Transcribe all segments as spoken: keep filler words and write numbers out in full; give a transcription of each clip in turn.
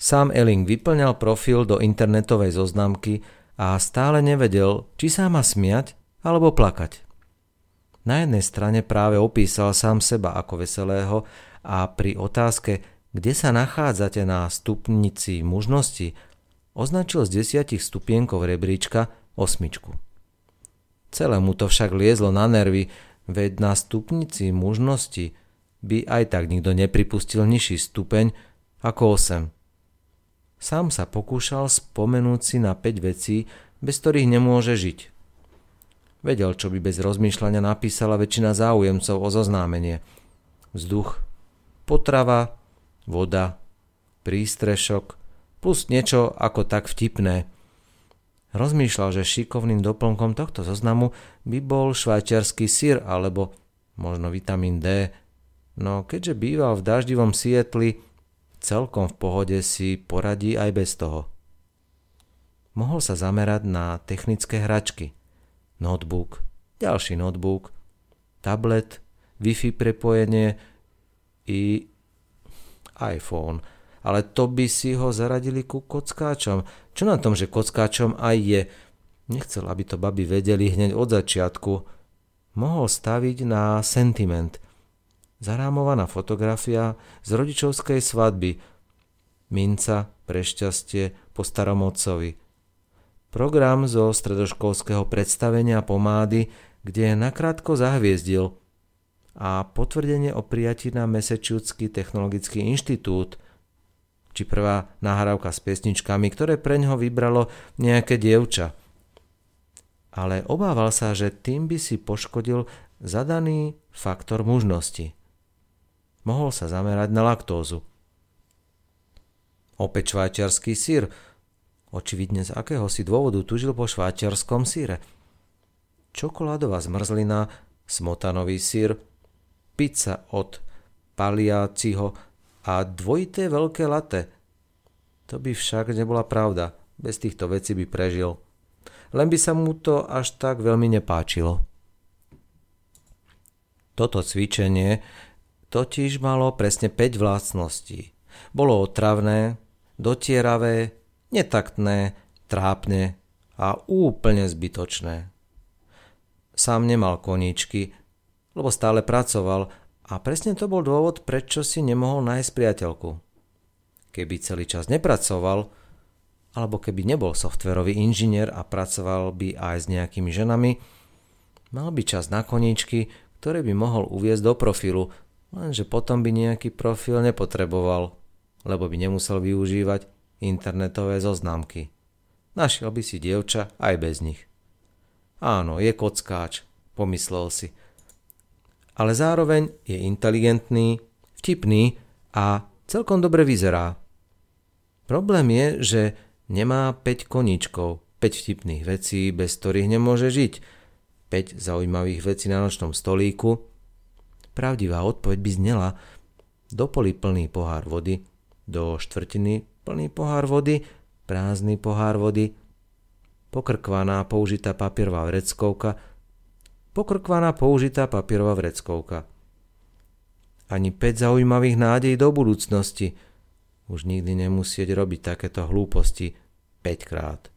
Sám Elling vyplňal profil do internetovej zoznamky a stále nevedel, či sa má smiať alebo plakať. Na jednej strane práve opísal sám seba ako veselého a pri otázke, kde sa nachádzate na stupnici mužnosti, označil z desiatich stupienkov rebríčka osmičku. Celému to však liezlo na nervy, veď na stupnici mužnosti by aj tak nikto nepripustil nižší stupeň ako osem. Sám sa pokúšal spomenúť si na päť vecí, bez ktorých nemôže žiť. Vedel, čo by bez rozmýšľania napísala väčšina záujemcov o zoznámenie. Vzduch, potrava, voda, prístrešok, plus niečo ako tak vtipné. Rozmýšľal, že šikovným doplnkom tohto zoznamu by bol švajčiarsky syr alebo možno vitamín D, no keďže býval v daždivom Sietli, celkom v pohode si poradí aj bez toho. Mohol sa zamerať na technické hračky. Notebook, ďalší notebook, tablet, Wi-Fi prepojenie i iPhone. Ale to by si ho zaradili ku kockáčom. Čo na tom, že kockáčom aj je? Nechcel, aby to baby vedeli hneď od začiatku. Mohol staviť na sentiment. Zarámovaná fotografia z rodičovskej svadby. Minca pre šťastie po starom otcovi. Program zo stredoškolského predstavenia pomády, kde nakrátko zahviezdil. A potvrdenie o prijatí na Massachusetts technologický inštitút. Či prvá nahrávka s pesničkami, ktoré preňho vybralo nejaké dievča. Ale obával sa, že tým by si poškodil zadaný faktor mužnosti. Mohol sa zamerať na laktózu. Opäť švajčiarsky syr. Očividne z akéhosi dôvodu tužil po švajčiarskom syre. Čokoládová zmrzlina, smotanový syr, pizza od Pagliacciho a dvojité veľké latte. To by však nebola pravda. Bez týchto vecí by prežil. Len by sa mu to až tak veľmi nepáčilo. Toto cvičenie totiž malo presne päť vlastností. Bolo otravné, dotieravé, netaktné, trápne a úplne zbytočné. Sám nemal koníčky, lebo stále pracoval a presne to bol dôvod, prečo si nemohol nájsť priateľku. Keby celý čas nepracoval, alebo keby nebol softverový inžinier a pracoval by aj s nejakými ženami, mal by čas na koníčky, ktoré by mohol uviesť do profilu, lenže potom by nejaký profil nepotreboval, lebo by nemusel využívať internetové zoznámky. Našiel by si dievča aj bez nich. Áno, je kockáč, pomyslel si. Ale zároveň je inteligentný, vtipný a celkom dobre vyzerá. Problém je, že nemá päť koníčkov, päť vtipných vecí, bez ktorých nemôže žiť, päť zaujímavých vecí na nočnom stolíku. Pravdivá odpoveď by znela: do poli plný pohár vody, do štvrtiny plný pohár vody, prázdny pohár vody, pokrkvaná použitá papierová vreckovka, pokrkvaná použitá papierová vreckovka. Ani päť zaujímavých nádejí do budúcnosti. Už nikdy nemusieť robiť takéto hlúposti päťkrát.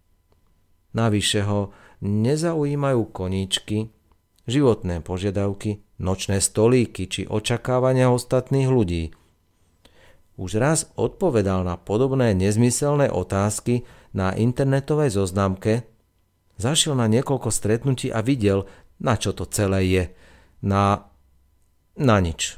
Navyše ho nezaujímajú koníčky, životné požiadavky, nočné stolíky či očakávania ostatných ľudí. Už raz odpovedal na podobné nezmyselné otázky na internetovej zoznamke, zašiel na niekoľko stretnutí a videl, na čo to celé je. Na, na nič.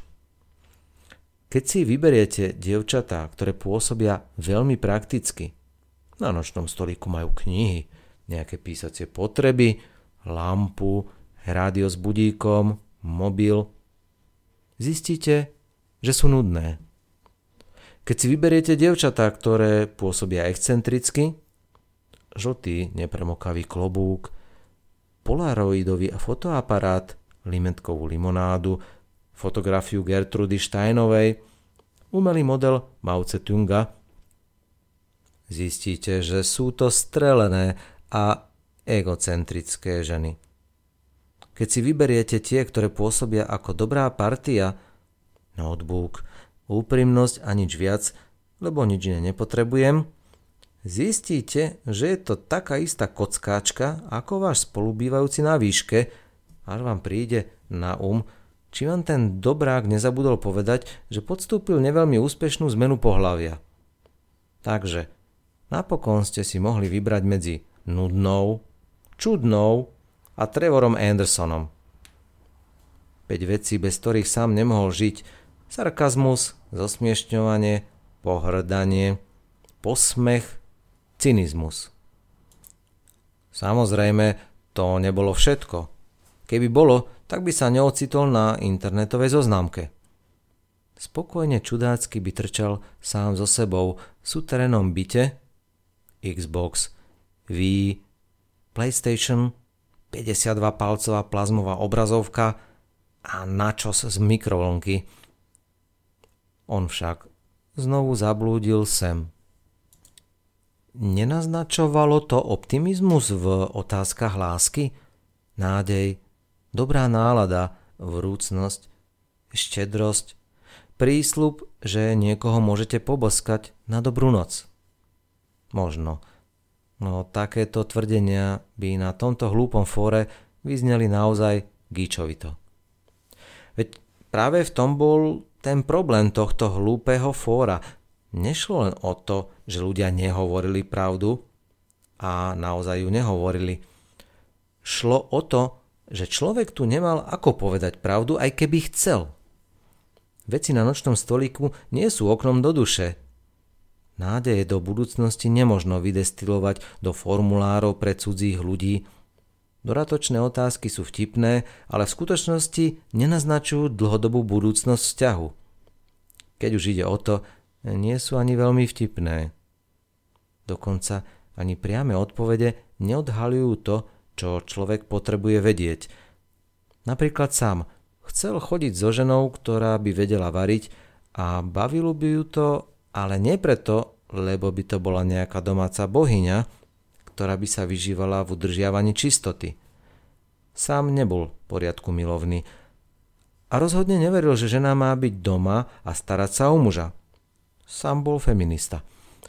Keď si vyberiete dievčatá, ktoré pôsobia veľmi prakticky, na nočnom stolíku majú knihy, nejaké písacie potreby, lampu, rádio s budíkom, mobil, zistíte, že sú nudné. Keď si vyberiete dievčatá, ktoré pôsobia excentricky, žltý nepremokavý klobúk, polaroidový fotoaparát, limetkovú limonádu, fotografiu Gertrudy Steinovej, umelý model Mao Tse-tunga, zistíte, že sú to strelené a egocentrické ženy. Keď si vyberiete tie, ktoré pôsobia ako dobrá partia, notebook, úprimnosť a nič viac, lebo nič iné nepotrebujem, zistíte, že je to taká istá kockáčka ako váš spolubývajúci na výške, až vám príde na um, či vám ten dobrák nezabudol povedať, že podstúpil neveľmi úspešnú zmenu pohlavia. Takže napokon ste si mohli vybrať medzi nudnou, čudnou a Trevorom Andersonom. päť vecí, bez ktorých sám nemohol žiť: sarkazmus, zosmiešňovanie, pohŕdanie, posmech, cynizmus. Samozrejme, to nebolo všetko. Keby bolo, tak by sa neocitol na internetovej zoznámke. Spokojne čudácky by trčal sám so sebou v súterénnom byte, Xbox, Wii, PlayStation, päťdesiatdva palcová plazmová obrazovka a načos z mikrovlnky. On však znovu zablúdil sem. Nenaznačovalo to optimizmus v otázkach lásky, nádej, dobrá nálada, vrúcnosť, štedrosť, prísľub, že niekoho môžete poboskať na dobrú noc? Možno. No takéto tvrdenia by na tomto hlúpom fóre vyzneli naozaj gíčovito. Veď práve v tom bol ten problém tohto hlúpeho fóra. Nešlo len o to, že ľudia nehovorili pravdu a naozaj ju nehovorili. Šlo o to, že človek tu nemal ako povedať pravdu, aj keby chcel. Veci na nočnom stolíku nie sú oknom do duše. Nádeje do budúcnosti nemožno vydestilovať do formulárov pre cudzích ľudí. Doratočné otázky sú vtipné, ale v skutočnosti nenaznačujú dlhodobú budúcnosť vzťahu. Keď už ide o to, nie sú ani veľmi vtipné. Dokonca ani priame odpovede neodhaľujú to, čo človek potrebuje vedieť. Napríklad sám chcel chodiť so ženou, ktorá by vedela variť, a bavilo by ju to, ale nie preto, lebo by to bola nejaká domáca bohyňa, ktorá by sa vyžívala v udržiavaní čistoty. Sám nebol poriadku milovný a rozhodne neveril, že žena má byť doma a starať sa o muža. Sám bol feminista.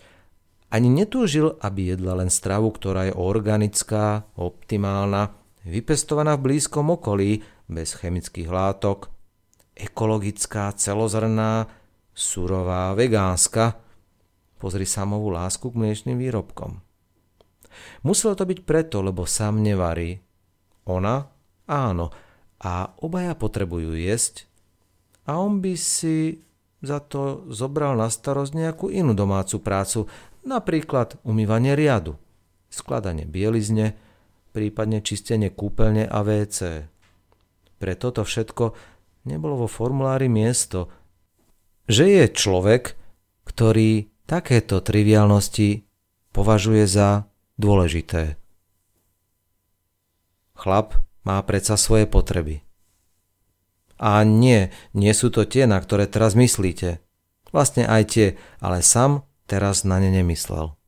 Ani netúžil, aby jedla len stravu, ktorá je organická, optimálna, vypestovaná v blízkom okolí, bez chemických látok, ekologická, celozrnná, surová, vegánska. Pozri samovú lásku k mliečnym výrobkom. Muselo to byť preto, lebo sám nevarí. Ona áno, a obaja potrebujú jesť a on by si za to zobral na starosť nejakú inú domácu prácu, napríklad umývanie riadu, skladanie bielizne, prípadne čistenie kúpeľne a vé cé. Pre toto všetko nebolo vo formulári miesto, že je človek, ktorý takéto triviálnosti považuje za dôležité. Chlap má predsa svoje potreby. A nie, nie sú to tie, na ktoré teraz myslíte. Vlastne aj tie, ale sám teraz na ne nemyslel.